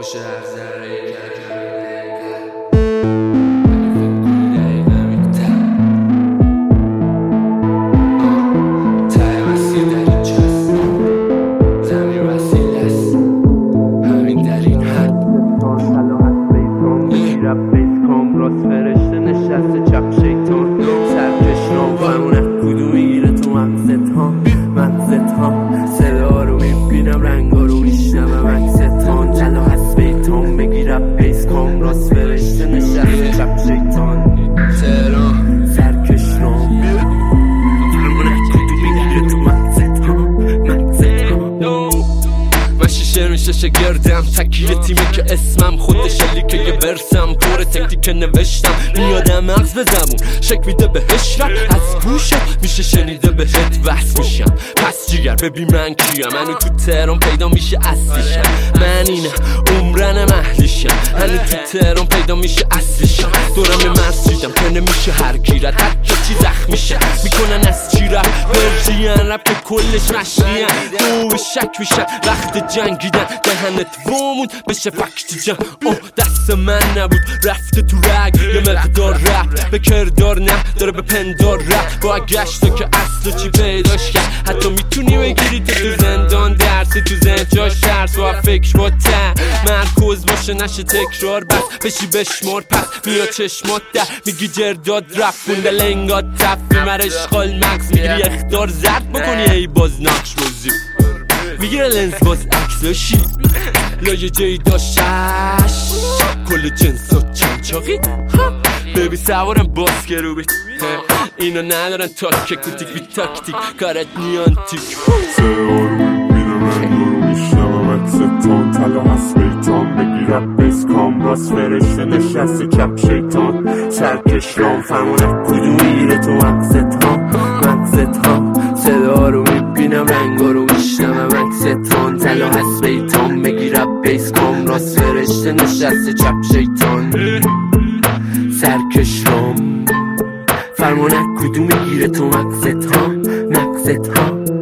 میشه هر ذره کلکمی فرشته نشسته چپ شیطان سرکش رام فهمونه کدوم میگیره تو مغزت ها صدا رو میبینم رنگا رو میشنم عکستان جلا هست بیتان بگیرم بیس کام راست فرشته نشسته چپ شیطان سرکش رام فهمونه کدوم میگیره تو مغزت ها شعر میشه شگردم تکیه تیمی که اسمم خود شلیکه یه برسم پر تکتیک نوشتم میادم مغز به زبون شک میده بهش رب از گوشه میشه شنیده بهت وحس میشم پس جیگر ببین من کیم منو تو تهران پیدا میشه اصلیشم من اینه عمرن محلیشم هنو تو تهران پیدا میشه اصلیشم دورم مسجدم که نمیشه هر گیرد هر چی زخم میشه میکنن از چی رب برژین رب که کلش مشنیه دو شک میشن وقت جنگیدن دهنت وامون بشه فکتی جن دست من نبود رفته تو رگ یه مقدار رپ به کردار نه داره به پندار رپ با گشتا که اصلا چی پیداش کرد حتی میتونی بگیری تو زندان درسی تو زند جاش ترس و فکر با مرکوز باشه نشه تکرار بس بشی بشمار پس میاد چشمات در میگی جرداد رپ بونده لنگات تفی مر اشغال مکس میگیری اختار زرد بکنی ای باز نقش روزی میگیره لنز باز عکس بشی لایه جایی داشتش کل جنس و چنچاقی ببی سوارم باز گروبی اینا ندارن تاکه کوتیک بی تاکتیک کارت نیانتیک سهارو میبینم رنگارو میشنم عکستان طلا هست بیتان بگیرم بیس کام راست فرشته نشسته چپ شیطان سرکش رام فهمونه کدوم میگیره تو مغزت ها صدا رو میبینم رنگا رو میشنم عکستان طلا هست بیتان بگیرم بیس کام راست فرشته نشسته چپ شیطان سرکش رام فرمانه کدوم میگیره تو مغزت ها